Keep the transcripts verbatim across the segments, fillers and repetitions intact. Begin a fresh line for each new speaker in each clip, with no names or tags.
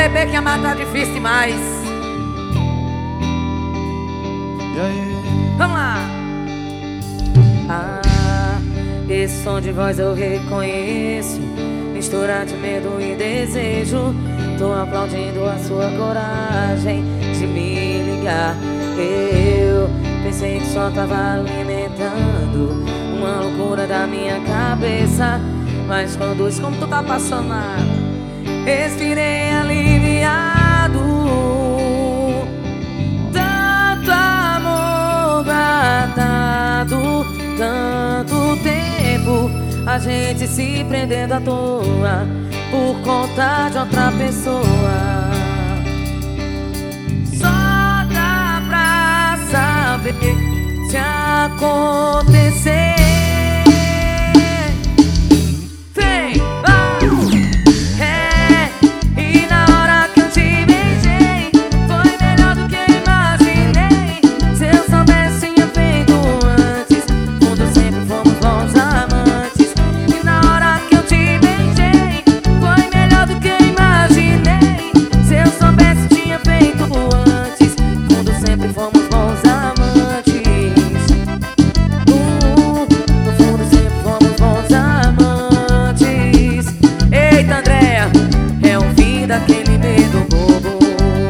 bebê que amar tá difícil demais.
E aí?
Vamos lá. Ah, esse som de voz eu reconheço, mistura de medo e desejo. Tô aplaudindo a sua coragem de me ligar. Eu pensei que só tava alimentando uma loucura da minha cabeça, mas conduz como tu tá passando a... Respirei aliviado. Tanto amor guardado, tanto tempo a gente se prendendo à toa por conta de outra pessoa. Só dá pra saber se acontecer. Daquele medo bobo,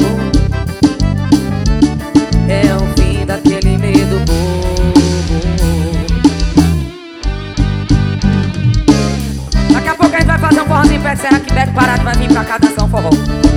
é o fim daquele medo bobo. Daqui a pouco a gente vai fazer um forrozinho pé de serra que Beto Parado vai vir pra cá dançar um forró.